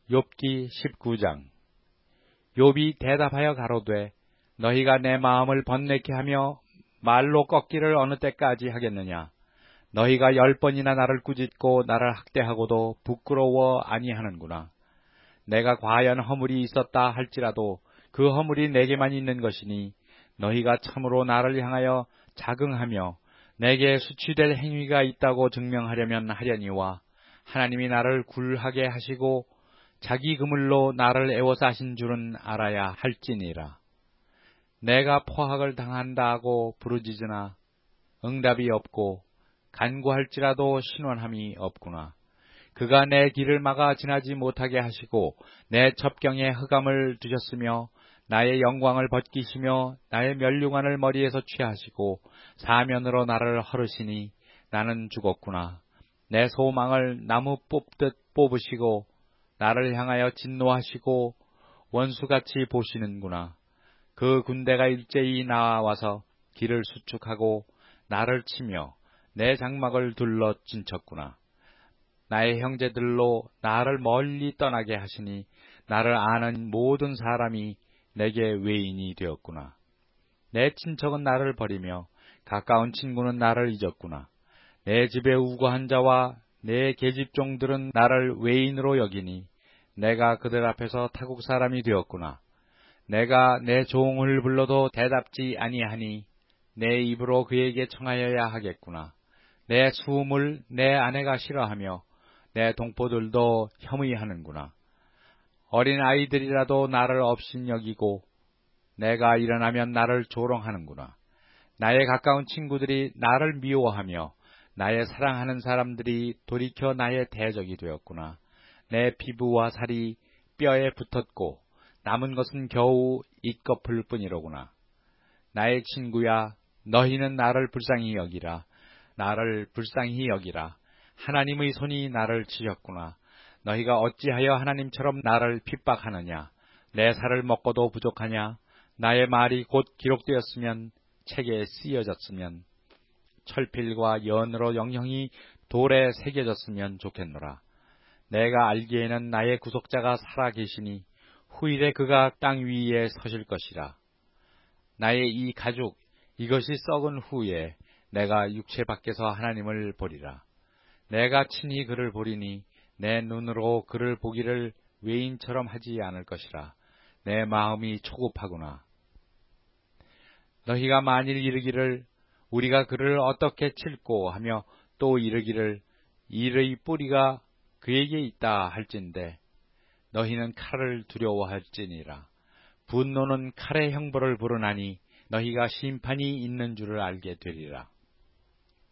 욥기 19장. 욥이 대답하여 가로되 너희가 내 마음을 번뇌케 하며 말로 꺾기를 어느 때까지 하겠느냐. 너희가 10번이나 나를 꾸짖고 나를 학대하고도 부끄러워 아니하는구나. 내가 과연 허물이 있었다 할지라도 그 허물이 내게만 있는 것이니 너희가 참으로 나를 향하여 자긍하며 내게 수치될 행위가 있다고 증명하려면 하려니와 하나님이 나를 굴하게 하시고 자기 그물로 나를 애워싸 하신 줄은 알아야 할지니라. 내가 포학을 당한다 하고 부르짖으나 응답이 없고 간구할지라도 신원함이 없구나. 그가 내 길을 막아 지나지 못하게 하시고 내 첩경에 흑암을 두셨으며 나의 영광을 벗기시며 나의 면류관을 머리에서 취하시고 사면으로 나를 헐으시니 나는 죽었구나. 내 소망을 나무 뽑듯 뽑으시고 나를 향하여 진노하시고 원수같이 보시는구나. 그 군대가 일제히 나와서 길을 수축하고 나를 치며 내 장막을 둘러 진쳤구나. 나의 형제들로 나를 멀리 떠나게 하시니 나를 아는 모든 사람이 내게 외인이 되었구나. 내 친척은 나를 버리며 가까운 친구는 나를 잊었구나. 내 집에 우거한 자와 내 계집종들은 나를 외인으로 여기니 내가 그들 앞에서 타국 사람이 되었구나. 내가 내 종을 불러도 대답지 아니하니 내 입으로 그에게 청하여야 하겠구나. 내 수음을 내 아내가 싫어하며 내 동포들도 혐의하는구나. 어린 아이들이라도 나를 업신여기고 내가 일어나면 나를 조롱하는구나. 나의 가까운 친구들이 나를 미워하며 나의 사랑하는 사람들이 돌이켜 나의 대적이 되었구나. 내 피부와 살이 뼈에 붙었고 남은 것은 겨우 잇꺼풀 뿐이로구나. 나의 친구야, 너희는 나를 불쌍히 여기라. 나를 불쌍히 여기라. 하나님의 손이 나를 치셨구나. 너희가 어찌하여 하나님처럼 나를 핍박하느냐. 내 살을 먹고도 부족하냐. 나의 말이 곧 기록되었으면 책에 쓰여졌으면 철필과 연으로 영영이 돌에 새겨졌으면 좋겠노라. 내가 알기에는 나의 구속자가 살아계시니 후일에 그가 땅 위에 서실 것이라. 나의 이 가죽 이것이 썩은 후에 내가 육체 밖에서 하나님을 보리라. 내가 친히 그를 보리니 내 눈으로 그를 보기를 외인처럼 하지 않을 것이라. 내 마음이 초급하구나. 너희가 만일 이르기를 우리가 그를 어떻게 칠꼬 하며 또 이르기를 일의 뿌리가 그에게 있다 할진대 너희는 칼을 두려워할지니라. 분노는 칼의 형벌을 부르나니 너희가 심판이 있는 줄을 알게 되리라.